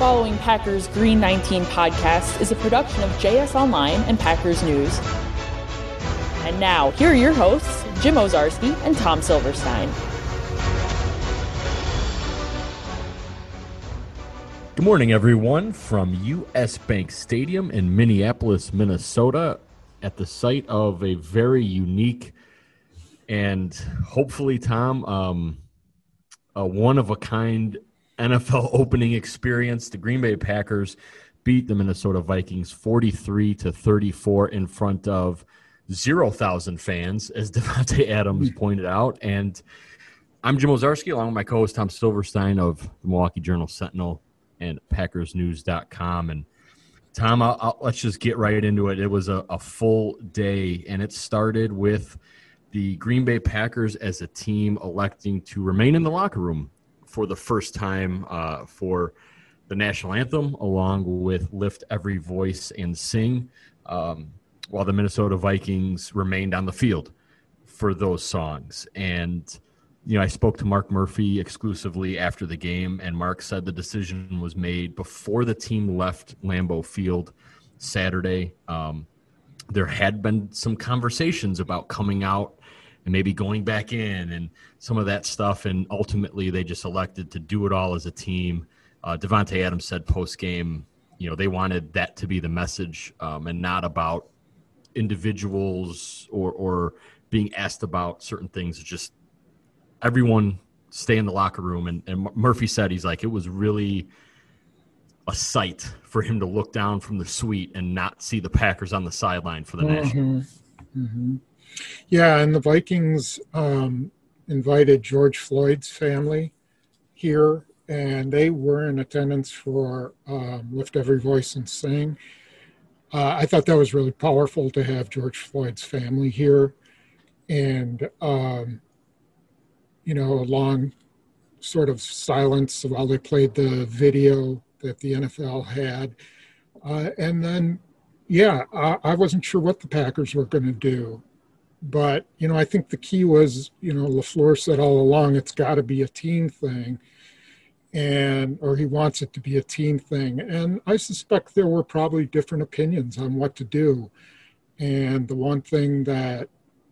following Packers Green 19 podcast is a production of JS Online and Packers News. And now, here are your hosts, Jim Ozarski and Tom Silverstein. Good morning, everyone, from U.S. Bank Stadium in Minneapolis, Minnesota, at the site of a very unique and hopefully, Tom, a one-of-a-kind NFL opening experience. The Green Bay Packers beat the Minnesota Vikings 43-34 in front of 0,000 fans, as Davante Adams pointed out. And I'm Jim Ozarski, along with my co-host Tom Silverstein of the Milwaukee Journal-Sentinel and PackersNews.com. And Tom, let's just get right into it. It was a full day, and it started with the Green Bay Packers as a team electing to remain in the locker room for the first time for the national anthem, along with Lift Every Voice and Sing, while the Minnesota Vikings remained on the field for those songs. And, you know, I spoke to Mark Murphy exclusively after the game, and Mark said the decision was made before the team left Lambeau Field Saturday. There had been some conversations about coming out and maybe going back in and some of that stuff, and ultimately they just elected to do it all as a team. Davante Adams said post-game, you know, they wanted that to be the message and not about individuals or being asked about certain things. It's just everyone stay in the locker room. And Murphy said, he's like, it was really a sight for him to look down from the suite and not see the Packers on the sideline for the National. Mm-hmm. Yeah, and the Vikings invited George Floyd's family here, and they were in attendance for Lift Every Voice and Sing. I thought that was really powerful to have George Floyd's family here, and, you know, a long sort of silence while they played the video that the NFL had. And then, yeah, I wasn't sure what the Packers were going to do. But, you know, I think the key was, you know, LaFleur said all along it's got to be a team thing, or he wants it to be a team thing. And I suspect there were probably different opinions on what to do. And the one thing that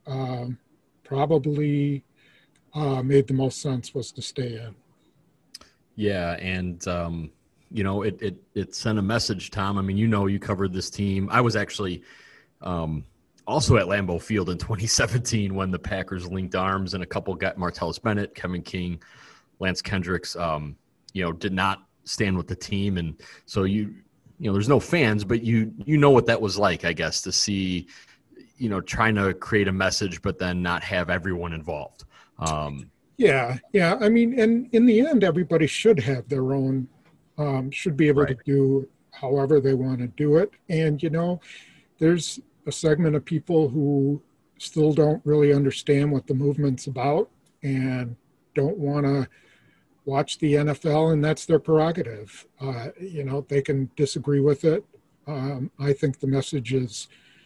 probably made the most sense was to stay in. Yeah, and, you know, it sent a message, Tom. I mean, you know, you covered this team. I was actually also at Lambeau Field in 2017 when the Packers linked arms and a couple got Martellus Bennett, Kevin King, Lance Kendricks, you know, did not stand with the team. And so, you know, there's no fans, but you know what that was like, I guess, to see, you know, trying to create a message, but then not have everyone involved. Yeah. I mean, and in the end, everybody should have their own, should be able to do however they want to do it. And, you know, there's a segment of people who still don't really understand what the movement's about and don't want to watch the NFL, and that's their prerogative. You know, they can disagree with it. I think the message has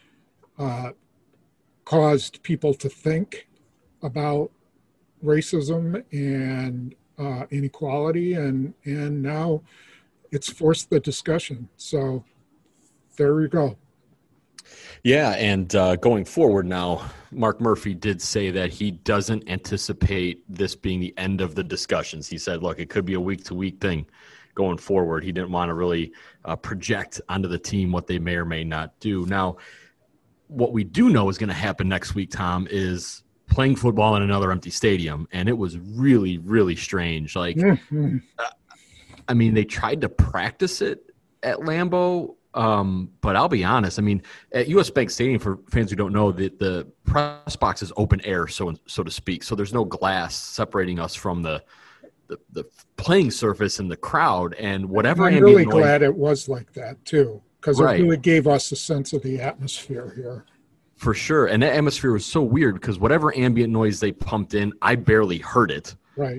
caused people to think about racism and inequality, and now it's forced the discussion. So there you go. Yeah, and going forward now, Mark Murphy did say that he doesn't anticipate this being the end of the discussions. He said, look, it could be a week-to-week thing going forward. He didn't want to really project onto the team what they may or may not do. Now, what we do know is going to happen next week, Tom, is playing football in another empty stadium, and it was really, really strange. Like, I mean, they tried to practice it at Lambeau, but I'll be honest. I mean, at U.S. Bank Stadium, for fans who don't know, the press box is open air, so to speak. So there's no glass separating us from the playing surface and the crowd. And whatever. I'm really glad it was like that too, because it really gave us a sense of the atmosphere here. For sure, and that atmosphere was so weird because whatever ambient noise they pumped in, I barely heard it. Right.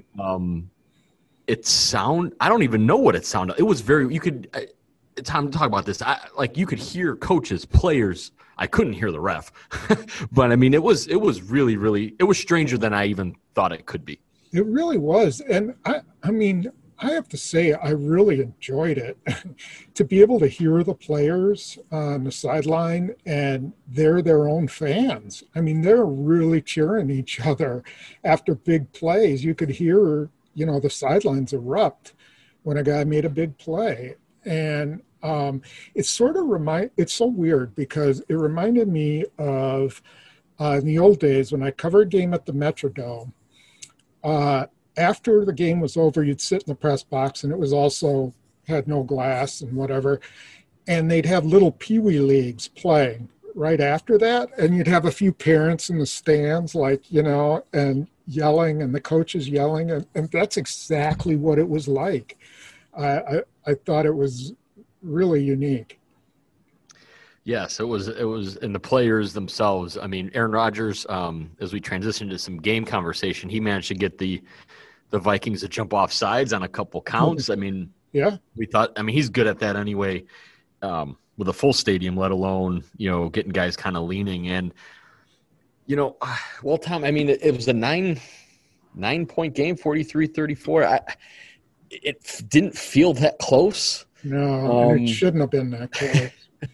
I don't even know what it sounded. It was very. You could. Tom, talk about this. You could hear coaches, players. I couldn't hear the ref, but I mean, it was really, it was stranger than I even thought it could be. It really was, and I mean, I have to say, I really enjoyed it. To be able to hear the players on the sideline, and they're their own fans. I mean, they're really cheering each other after big plays. You could hear, the sidelines erupt when a guy made a big play. And it's so weird because it reminded me of in the old days when I covered a game at the Metrodome. After the game was over, you'd sit in the press box, and it was also had no glass and whatever, and they'd have little peewee leagues playing right after that, and you'd have a few parents in the stands, and yelling, and the coaches yelling, and that's exactly what it was like. I thought it was really unique. Yes, it was, and the players themselves. I mean, Aaron Rodgers, as we transitioned to some game conversation, he managed to get the Vikings to jump off sides on a couple counts. I mean, yeah, we thought, he's good at that anyway, with a full stadium, let alone, getting guys kind of leaning. And, well, Tom, it was a 9-point game, 43-34. It didn't feel that close. No, and it shouldn't have been that close.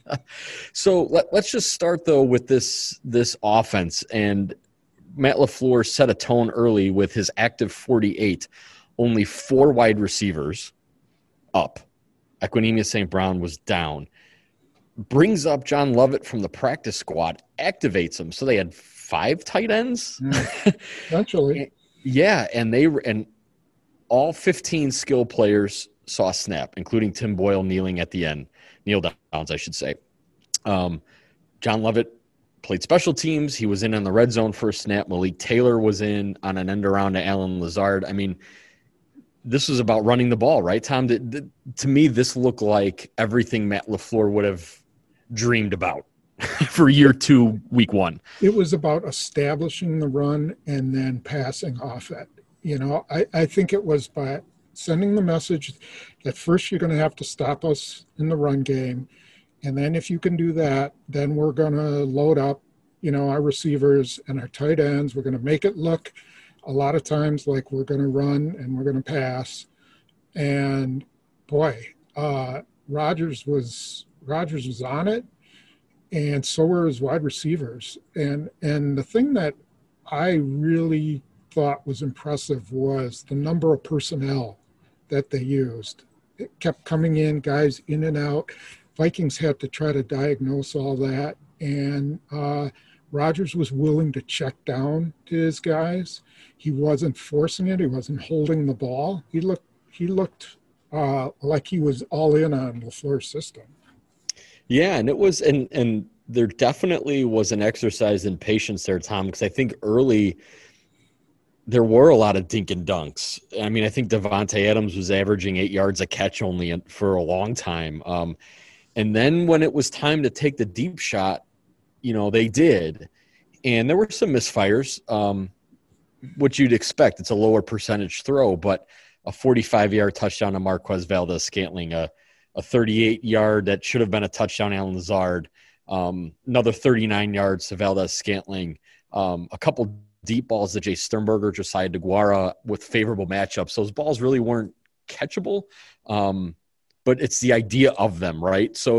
So let's just start, though, with this offense. And Matt LaFleur set a tone early with his active 48, only 4 wide receivers up. Equanimeous St. Brown was down. Brings up John Lovett from the practice squad, activates him. So they had 5 tight ends. Actually. Yeah, and all 15 skill players saw a snap, including Tim Boyle kneeling at the end. Kneel downs, I should say. John Lovett played special teams. He was in on the red zone for a snap. Malik Taylor was in on an end around to Allen Lazard. This was about running the ball, right, Tom? To me, this looked like everything Matt LaFleur would have dreamed about for year 2, week 1. It was about establishing the run and then passing off it. I think it was by sending the message that first you're going to have to stop us in the run game. And then if you can do that, then we're going to load up, our receivers and our tight ends. We're going to make it look a lot of times like we're going to run and we're going to pass. And boy, Rodgers was on it, and so were his wide receivers. And the thing that I really thought was impressive was the number of personnel that they used. It kept coming in, guys in and out. Vikings had to try to diagnose all that, and Rodgers was willing to check down to his guys. He wasn't forcing it. He wasn't holding the ball. He looked like he was all in on LaFleur's system. Yeah, and it was, and there definitely was an exercise in patience there, Tom, because I think early there were a lot of dink and dunks. I think Davante Adams was averaging 8 yards a catch only for a long time. And then when it was time to take the deep shot, they did. And there were some misfires, which you'd expect. It's a lower percentage throw, but a 45-yard touchdown to Marquez Valdes-Scantling, a 38-yard that should have been a touchdown, Allen Lazard, another 39 yards to Valdes-Scantling, a couple deep balls to Jay Sternberger, Josiah DeGuara with favorable matchups. Those balls really weren't catchable, but it's the idea of them, right? So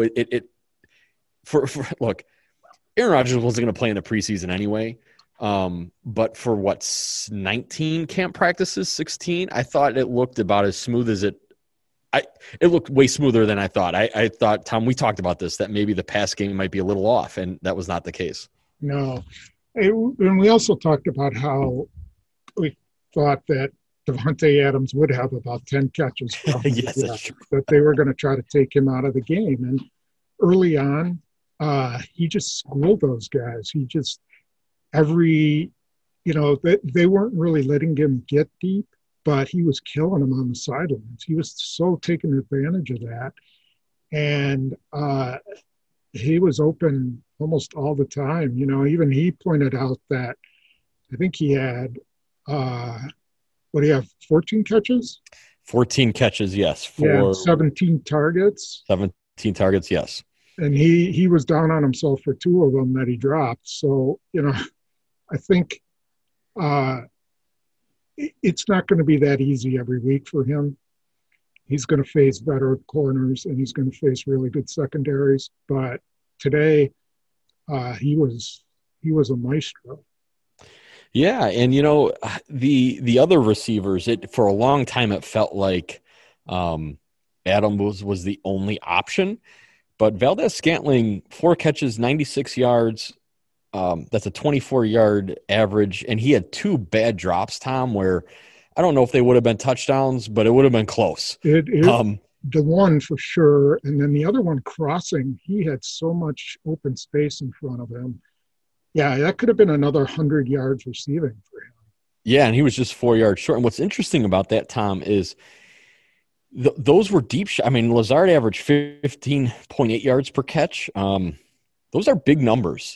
look, Aaron Rodgers wasn't going to play in the preseason anyway, but for 19 camp practices, 16, I thought it looked about as smooth as it looked way smoother than I thought. I thought, Tom, we talked about this, that maybe the pass game might be a little off, and that was not the case. No. And we also talked about how we thought that Davante Adams would have about 10 catches. Yes, that's true. That they were going to try to take him out of the game. And early on, he just schooled those guys. He just they weren't really letting him get deep, but he was killing them on the sidelines. He was so taking advantage of that. And he was open almost all the time. Even he pointed out that I think he had, 14 catches? 14 catches, yes. 17 targets. 17 targets, yes. And he was down on himself for 2 of them that he dropped. So, I think it's not going to be that easy every week for him. he's going to face better corners and he's going to face really good secondaries. But today, he was a maestro. Yeah, and the other receivers, for a long time it felt like Adam was the only option, but Valdez-Scantling, 4 catches, 96 yards. That's a 24-yard average, and he had 2 bad drops, Tom, where I don't know if they would have been touchdowns, but it would have been close. The one for sure, and then the other one crossing, he had so much open space in front of him. Yeah, that could have been another 100 yards receiving for him. Yeah, and he was just 4 yards short. And what's interesting about that, Tom, is those were deep shots. I mean, Lazard averaged 15.8 yards per catch. Those are big numbers,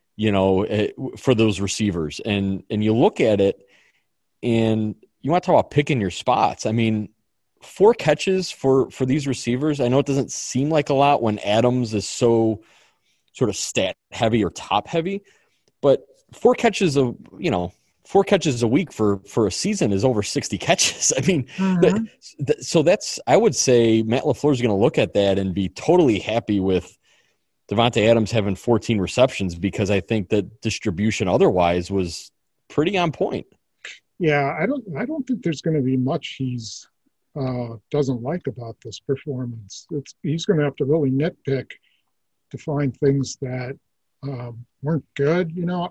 for those receivers. And you look at it, and you want to talk about picking your spots. I mean, 4 catches for these receivers. I know it doesn't seem like a lot when Adams is so sort of stat heavy or top heavy, but 4 catches a week for a season is over 60 catches. I mean, so that's, I would say Matt LaFleur is going to look at that and be totally happy with Davante Adams having 14 receptions, because I think that distribution otherwise was pretty on point. Yeah, I don't think there's going to be much he's doesn't like about this performance. He's going to have to really nitpick to find things that weren't good.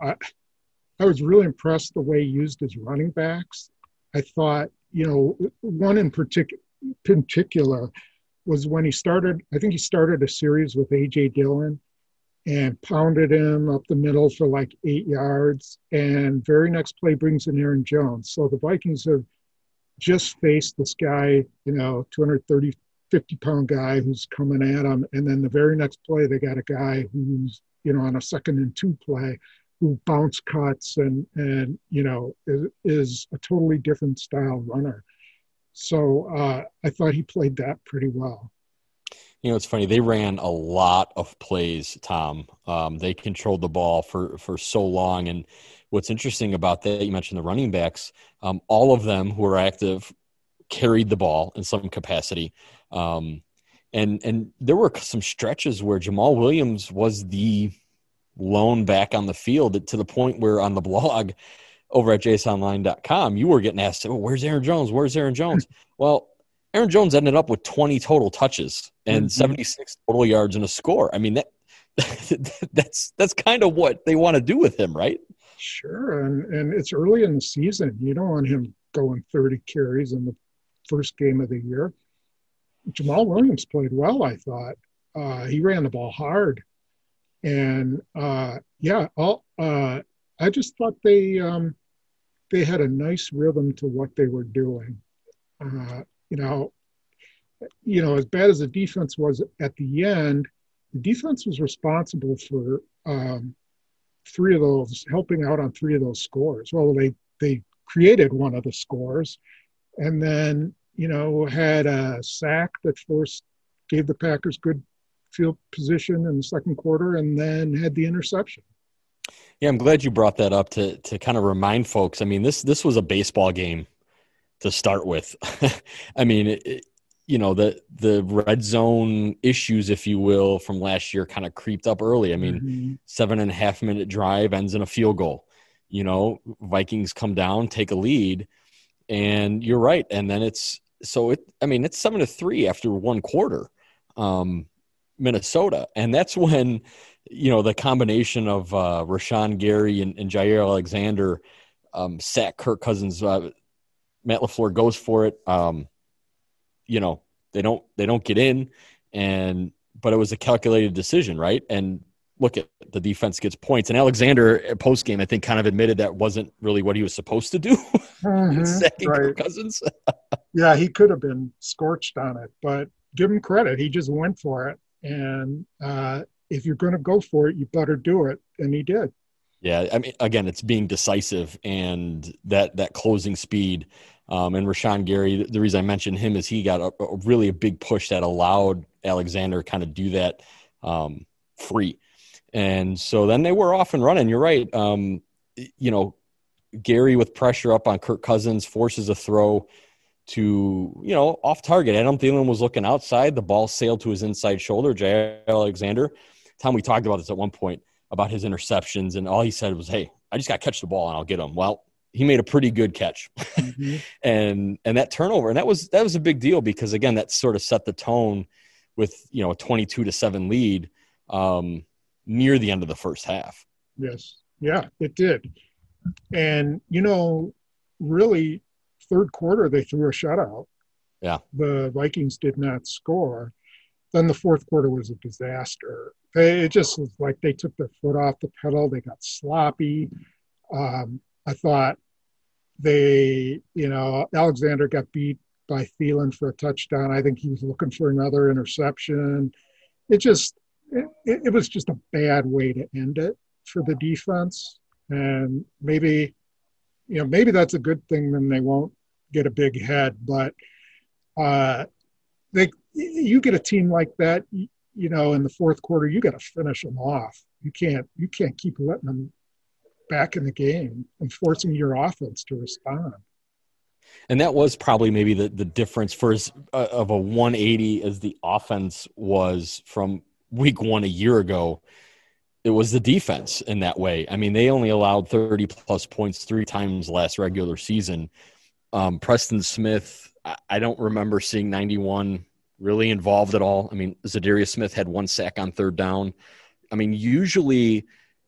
I was really impressed the way he used his running backs. I thought, one in particular was when he started, I think he started a series with A.J. Dillon and pounded him up the middle for like 8 yards. And very next play brings in Aaron Jones. So the Vikings have just faced this guy, 230, 50-pound guy who's coming at them. And then the very next play, they got a guy who's, on a 2nd and 2 play, who bounce cuts and is a totally different style runner. So I thought he played that pretty well. It's funny. They ran a lot of plays, Tom. They controlled the ball for so long. And what's interesting about that, you mentioned the running backs, all of them who were active carried the ball in some capacity. And there were some stretches where Jamal Williams was the lone back on the field, to the point where on the blog over at jsonline.com, you were getting asked, where's Aaron Jones? Where's Aaron Jones? Well, Aaron Jones ended up with 20 total touches and 76 total yards and a score. I mean, that's kind of what they want to do with him, right? Sure. And it's early in the season. You don't want him going 30 carries in the first game of the year. Jamal Williams played well, I thought. He ran the ball hard. And I just thought they had a nice rhythm to what they were doing. As bad as the defense was at the end, the defense was responsible for 3 of those, helping out on 3 of those scores. Well, they created one of the scores, and then had a sack that gave the Packers good field position in the second quarter, and then had the interception. Yeah, I'm glad you brought that up to kind of remind folks. I mean, this was a baseball game to start with. I mean, the red zone issues, if you will, from last year kind of creeped up early. I mean, 7.5-minute drive ends in a field goal. Vikings come down, take a lead, and you're right. And then it's 7-3 after one quarter. Minnesota. And that's when, the combination of Rashawn Gary and Jair Alexander sack Kirk Cousins. Matt LaFleur goes for it. They don't get in, but it was a calculated decision, right? And look at the defense gets points. And Alexander post game, I think, kind of admitted that wasn't really what he was supposed to do. Sacking Kirk Cousins. Yeah, he could have been scorched on it, but give him credit. He just went for it. And if you're going to go for it, you better do it. And he did. Yeah. I mean, again, it's being decisive and that closing speed. And Rashawn Gary, the reason I mentioned him is he got a really big push that allowed Alexander kind of do that free. And so then they were off and running. You're right. Gary with pressure up on Kirk Cousins forces a throw. to, off target. Adam Thielen was looking outside. The ball sailed to his inside shoulder, Jay Alexander. Tom, we talked about this at one point about his interceptions, and all he said was, hey, I just got to catch the ball and I'll get him. Well, he made a pretty good catch. Mm-hmm. and that turnover, and that was a big deal because, again, that sort of set the tone with, a 22-7 lead near the end of the first half. Yes. Yeah, it did. And, really, third quarter, they threw a shutout. Yeah. The Vikings did not score. Then the fourth quarter was a disaster. It just was like they took their foot off the pedal. They got sloppy. I thought Alexander got beat by Thielen for a touchdown. I think he was looking for another interception. It was just a bad way to end it for the defense. And maybe that's a good thing, then they won't get a big head. But you get a team like that, in the fourth quarter, you got to finish them off. You can't keep letting them back in the game and forcing your offense to respond. And that was probably maybe the difference of a 180 as the offense was from week one a year ago. It was the defense in that way. I mean, they only allowed 30-plus points 3 times last regular season. Preston Smith, I don't remember seeing 91 really involved at all. I mean, Zadarius Smith had 1 sack on third down. I mean, usually,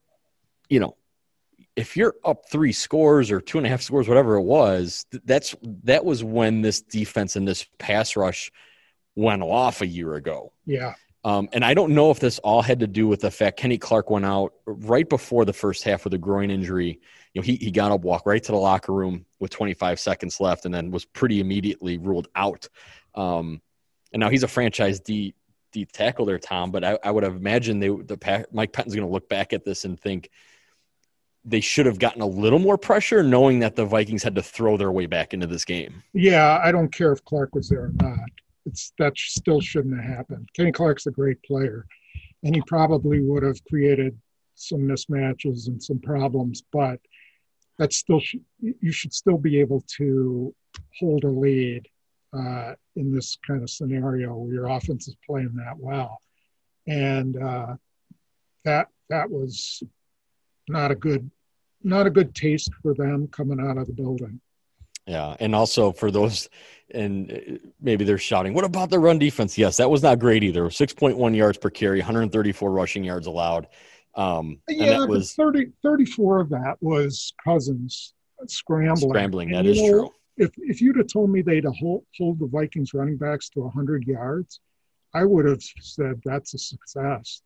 if you're up 3 scores or 2.5 scores, whatever it was, that was when this defense and this pass rush went off a year ago. Yeah. And I don't know if this all had to do with the fact Kenny Clark went out right before the first half with a groin injury. He got up, walked right to the locker room with 25 seconds left, and then was pretty immediately ruled out. And now he's a franchise D tackle there, Tom. But I would have imagined Mike Pettine's going to look back at this and think they should have gotten a little more pressure, knowing that the Vikings had to throw their way back into this game. Yeah, I don't care if Clark was there or not. That still shouldn't have happened. Kenny Clark's a great player, and he probably would have created some mismatches and some problems, but you should still be able to hold a lead in this kind of scenario where your offense is playing that well. And that was not a good taste for them coming out of the building. Yeah, and also for those, and maybe they're shouting, what about the run defense? Yes, that was not great either. 6.1 yards per carry, 134 rushing yards allowed. And that was 34 of that was Cousins scrambling. That is true. If you'd have told me they'd hold the Vikings running backs to 100 yards, I would have said that's a success.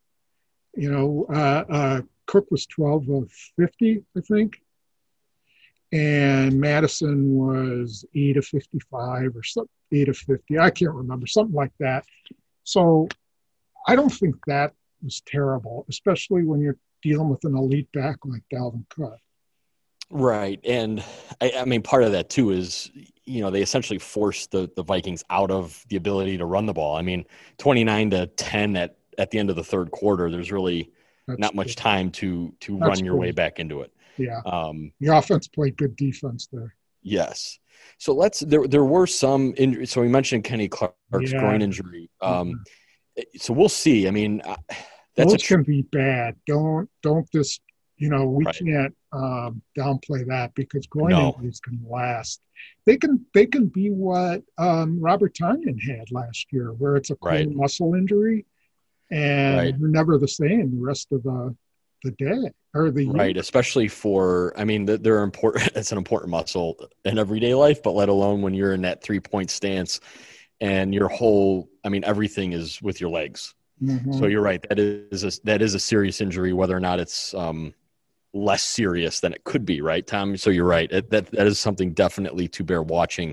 Cook was 12 of 50, I think. And Madison was 8 of 55 or something, 8 of 50. I can't remember, something like that. So I don't think that was terrible, especially when you're dealing with an elite back like Dalvin Cook. Right. And I mean, part of that too is, they essentially forced the Vikings out of the ability to run the ball. I mean, 29-10 at the end of the third quarter, there's really not much time to run your way back into it. Yeah. The offense played good defense there. Yes. So there were some injuries. So we mentioned Kenny Clark's groin injury. So we'll see. I mean, those can be bad. Don't just, we can't downplay that because groin injuries can last. They can be what Robert Tonyan had last year, where it's a core muscle injury and you're never the same the rest of the day or the year. Especially for, I mean, they're important. It's an important muscle in everyday life, but let alone when you're in that 3-point stance and your whole, I mean, everything is with your legs. Mm-hmm. So you're right. That is a serious injury, whether or not it's less serious than it could be, right, Tom? So you're right. That is something definitely to bear watching.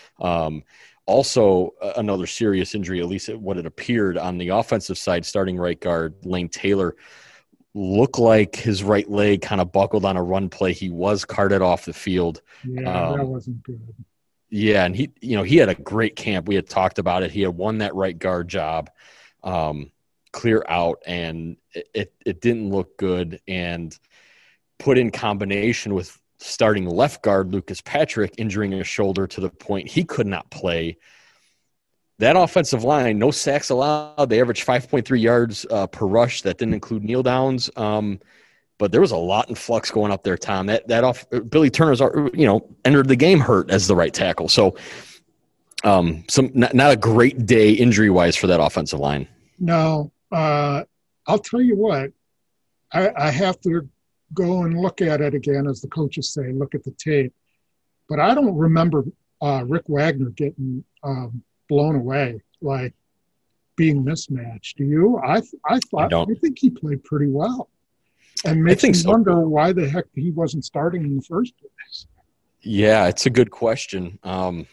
Also, another serious injury, at least what it appeared on the offensive side, starting right guard Lane Taylor looked like his right leg kind of buckled on a run play. He was carted off the field. Yeah, that wasn't good. Yeah, and he had a great camp. We had talked about it. He had won that right guard job, clear out, and it didn't look good. And put in combination with starting left guard Lucas Patrick injuring his shoulder to the point he could not play. That offensive line, no sacks allowed. They averaged 5.3 yards per rush. That didn't include kneel downs. But there was a lot in flux going up there, Tom. Billy Turner's, entered the game hurt as the right tackle. So not a great day injury-wise for that offensive line. No, I'll tell you what. I have to go and look at it again, as the coaches say, look at the tape. But I don't remember Rick Wagner getting blown away, like being mismatched. Do you? I think he played pretty well. And makes me wonder why the heck he wasn't starting in the first place. Yeah, it's a good question. A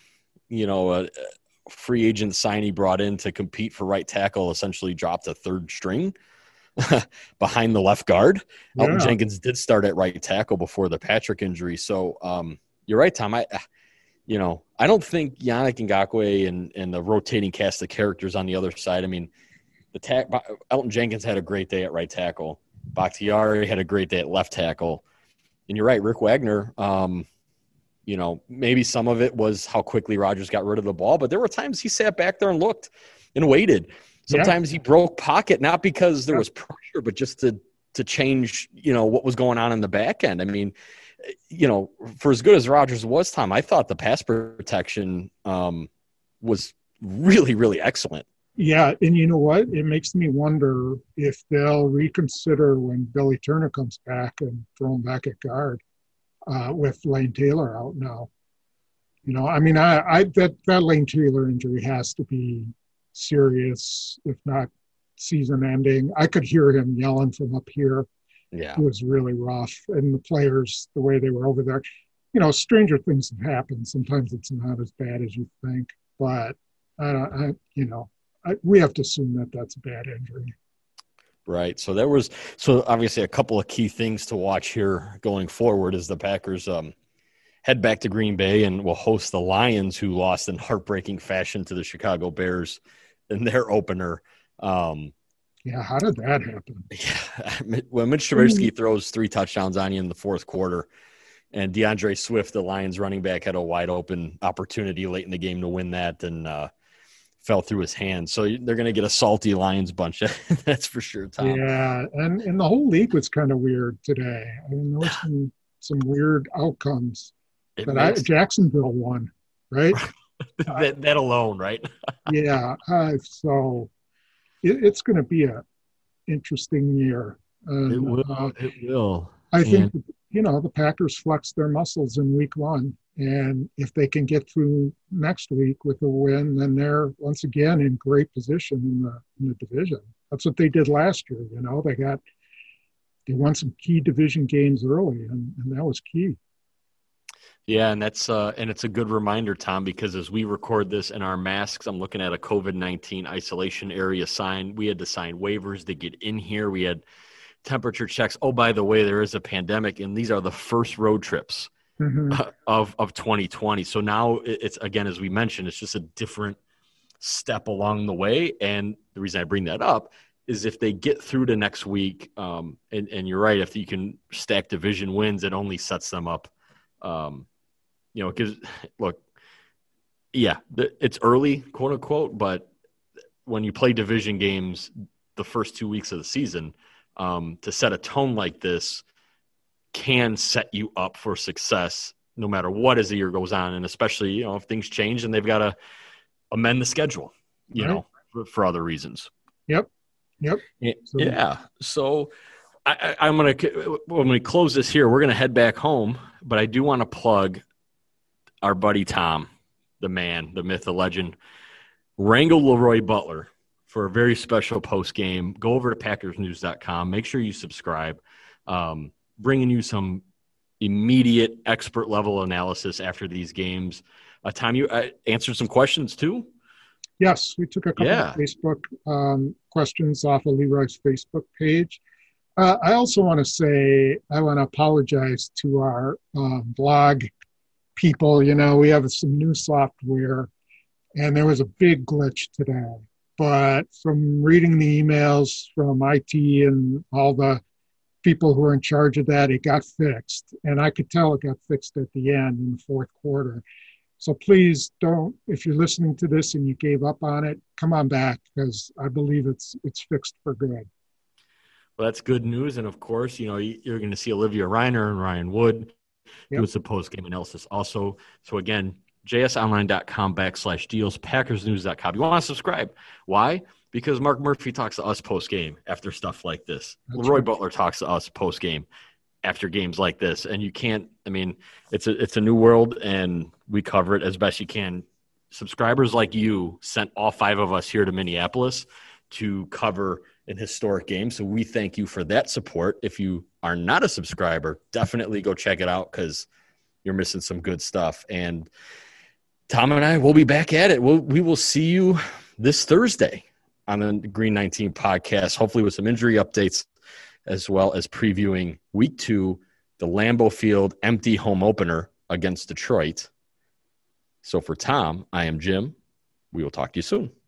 free agent signee brought in to compete for right tackle essentially dropped a third string behind the left guard. Yeah. Elton Jenkins did start at right tackle before the Patrick injury. So you're right, Tom. I don't think Yannick Ngakoue and the rotating cast of characters on the other side. I mean, Elton Jenkins had a great day at right tackle. Bakhtiari had a great day at left tackle. And you're right, Rick Wagner, maybe some of it was how quickly Rodgers got rid of the ball, but there were times he sat back there and looked and waited. Sometimes he broke pocket, not because there was pressure, but just to change, what was going on in the back end. I mean, for as good as Rodgers was, Tom, I thought the pass protection was really, really excellent. Yeah, and you know what? It makes me wonder if they'll reconsider when Billy Turner comes back and throw him back at guard with Lane Taylor out now. That Lane Taylor injury has to be serious, if not season-ending. I could hear him yelling from up here. Yeah, it was really rough, and the players, the way they were over there. Stranger things have happened. Sometimes it's not as bad as you think, but we have to assume that that's a bad injury. Right. So obviously a couple of key things to watch here going forward as the Packers head back to Green Bay and will host the Lions, who lost in heartbreaking fashion to the Chicago Bears in their opener. How did that happen? Yeah. When Mitch Trubisky throws 3 touchdowns on you in the fourth quarter, and DeAndre Swift, the Lions running back, had a wide open opportunity late in the game to win that, and fell through his hands. So they're going to get a salty Lions bunch. That's for sure, Tom. Yeah, and the whole league was kind of weird today. I mean, there was some weird outcomes. Jacksonville won, right? that alone, right? Yeah. So it's going to be an interesting year. It will. I think, the Packers flexed their muscles in week 1. And if they can get through next week with a win, then they're once again in great position in the division. That's what they did last year. They won some key division games early, and that was key. Yeah, and that's and it's a good reminder, Tom, because as we record this in our masks, I'm looking at a COVID-19 isolation area sign. We had to sign waivers to get in here. We had temperature checks. Oh, by the way, there is a pandemic, and these are the first road trips of 2020. So now it's, again, as we mentioned, it's just a different step along the way. And the reason I bring that up is if they get through to next week, and you're right, if you can stack division wins, it only sets them up. Because look, it's early, quote unquote, but when you play division games the first 2 weeks of the season, to set a tone like this can set you up for success no matter what as the year goes on. And especially, if things change and they've got to amend the schedule, for other reasons. Yep. Yeah. So when we close this here, we're going to head back home, but I do want to plug our buddy Tom, the man, the myth, the legend, wrangle Leroy Butler for a very special post game. Go over to PackersNews.com. Make sure you subscribe. Bringing you some immediate expert level analysis after these games. Tom, you answered some questions too? Yes, we took a couple of Facebook questions off of Leroy's Facebook page. I also want to say, I want to apologize to our blog people. We have some new software, and there was a big glitch today. But from reading the emails from IT and all the people who are in charge of that, it got fixed. And I could tell it got fixed at the end in the fourth quarter. So please don't, if you're listening to this and you gave up on it, come on back, because I believe it's fixed for good. Well, that's good news. And of course, you're going to see Olivia Reiner and Ryan Wood doing some post-game analysis also. So again, jsonline.com/deals, packersnews.com. You want to subscribe. Why? Because Mark Murphy talks to us post-game after stuff like this. That's Leroy right. Butler talks to us post-game after games like this. And you can't, it's a new world, and we cover it as best you can. Subscribers like you sent all 5 of us here to Minneapolis to cover an historic game. So we thank you for that support. If you are not a subscriber, definitely go check it out, because you're missing some good stuff. And Tom and I will be back at it. We will see you this Thursday on the Green 19 podcast, hopefully with some injury updates, as well as previewing week 2, the Lambeau Field empty home opener against Detroit. So for Tom, I am Jim. We will talk to you soon.